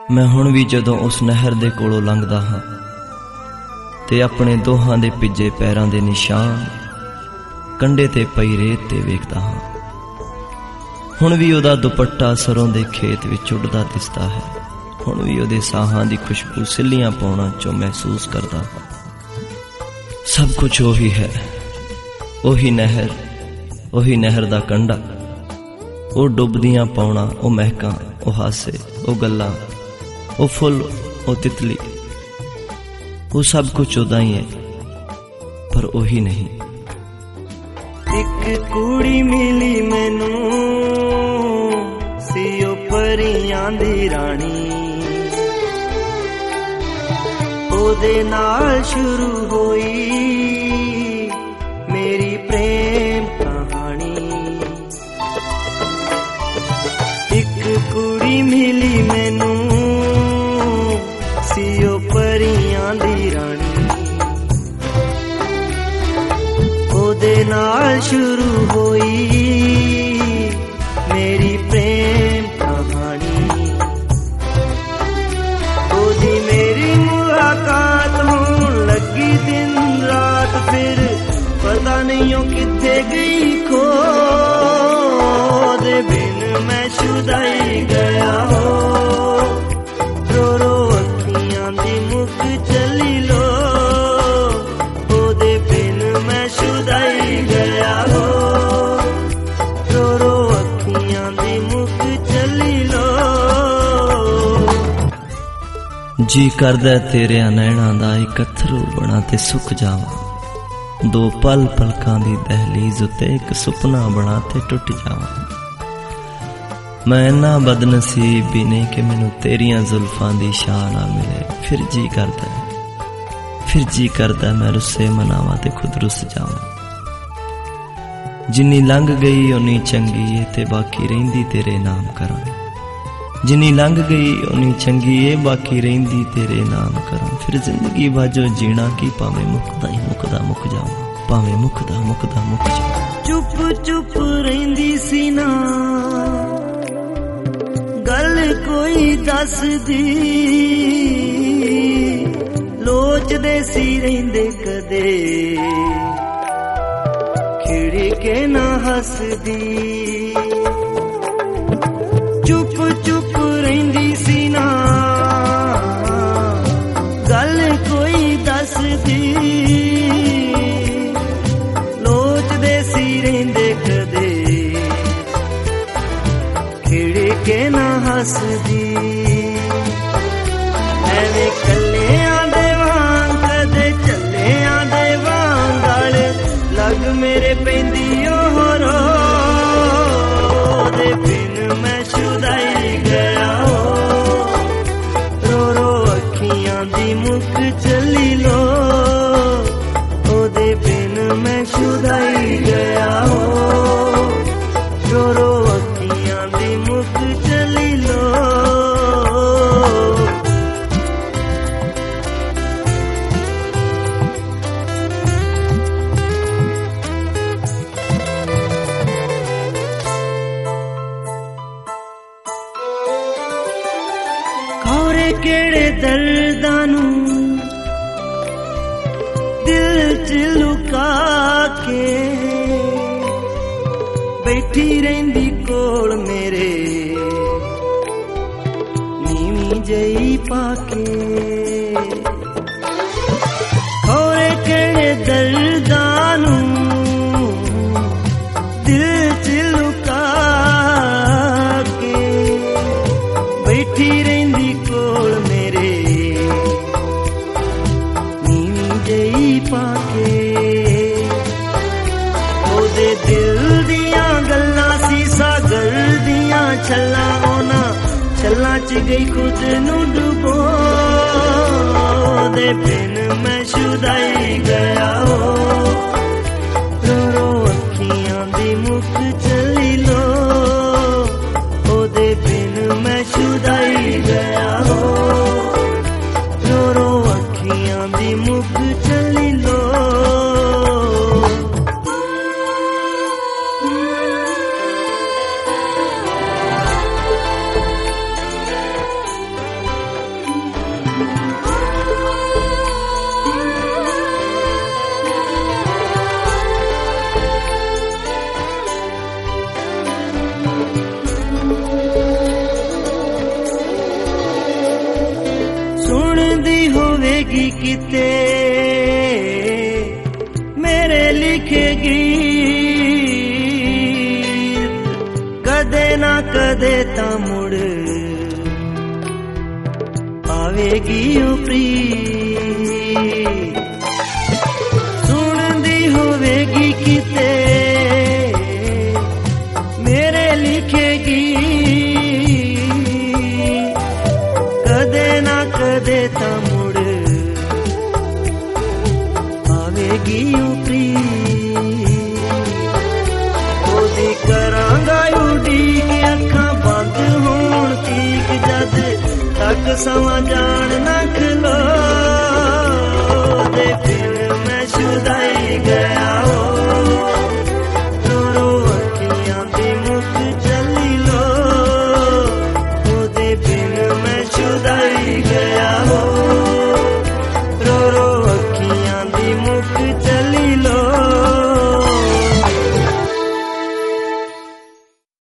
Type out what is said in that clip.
मैं हुण भी जदों उस नहर दे कोलों लंघदा हां ते अपने दोहां दे पिज्जे पैरां दे निशान कंढे ते पई रेत ते वेखदा हां। हुण भी ओहदा दुपट्टा सरों दे खेत विच उड़दा दिसदा है। हुण भी ओहदे साहां दी खुशबू सिल्लियां पौणां चों महसूस करदा हां। सब कुछ ओही है, ओही नहर दा कंढा, ओ डुबदियां पौणां, ओ महकां, ओ हासे, ओ गल्लां, ओ फुल, ओ तितली, वो सब कुछ ओदा ही है पर ओही नहीं। एक कुड़ी मिली मैनू सी ओ परियां दी रानी, ओदे नाल शुरू होई मेरी प्रेम कहानी। एक कुड़ी मिली मैनू सी ओ परियां दी रानी, ओदे नाल शुरू होई मेरी प्रेम कहानी। ओदी मेरी मुलाकात होन लगी दिन रात, फिर पता नहीं ओ किथे गई खो, दे बिन मैं शुदाई गया हो। रो रो अखियां दी मुख चली लो, ओदे बिन मैं शुदाई गया हो। रो रो अखियां दी मुख चली लो। जी करदा तेरे नैणां दा इक अथरू बना ते सुक जावां, दो पल पलकां दी दहलीज उत्ते एक सुपना बना ते टुट जावां। मैं इन्ना बदनसीब भी नहीं कि मैनू तेरियां जुल्फां दी शाह ना मिले। फिर जी करदा मैं रुस्से मनावां ते खुद रुस जावां। जिन्नी लंघ गई उन्नी चंगी है ते बाकी रहिंदी तेरे नाम करां। जिन्नी लंघ गई उन्नी चंगी है बाकी रहिंदी तेरे नाम करां। फिर जिंदगी बाजो जीना की भावें मुकदा ही मुकदा मुक जावां, भावें मुकदा मुकदा मुक जावां। चुप चुप रहिंदी सी ना गल कोई दस दी, लोचदे सी रहिंदे कदे खिड़ी के ना हसदी। चुप चुप रहिंदी सी ना गल कोई दस दी, लोचदे सी रहिंदे कदे खिड़ी के ना हसदी। एवें कल्लियां दे वांग कदे चलियां दे वांग गल लग मेरे पैंदी ओ रो, दे बिन मैं शुदाई गया हो। रो रो अखियां दी मुख चली लो, ओदे बिन मैं शुदाई गया हो। रो रो अखियां दी मुख चली लो। खौरे केड़े दर्दां नूं दिल च लुका के बैठी रहिंदी कोल मेरे नीवी जई पाके। खौरे केड़े दर्दां नूं दिल च लुका के बैठी रहिंदी कोल मेरे नीवी जई पाके। ओदे दिल दियां गल्लां सी सागर दियां छल्लां, ओना छल्लां च गई खुद नूं डुबो, दे बिन मैं शुदाई गया हो। रो रो अखियां दी मुख चली लो, ओदे बिन मैं शुदाई गया हो। रो रो अखियां दी मुख चली लो। ਹੋਵੇਗੀ ਕਿਤੇ ਮੇਰੇ ਲਿਖੇ ਗੀਤ ਕਦੇ ਨਾ ਕਦੇ ਤਾਂ ਮੁੜ ਆਵੇਗੀ ਉਹ ਪ੍ਰੀਤ ਸੁਣਦੀ ਹੋਵੇਗੀ ਕਿਤੇ ਮੇਰੇ ਲਿਖੇ ਗੀਤ ਕਦੇ ਨਾ ਕਦੇ ਤਾਂ ਮੁੜ ਆਵੇਗੀ ਉਹ ਪ੍ਰੀਤ ਉਹਦੀ ਕਰਾਂਗਾ ਉਡੀਕ ਅੱਖਾਂ ਬੰਦ ਹੋਣ ਤੀਕ ਜਦ ਤੱਕ ਸਮਾਂ ਜਾਣ ਨਾ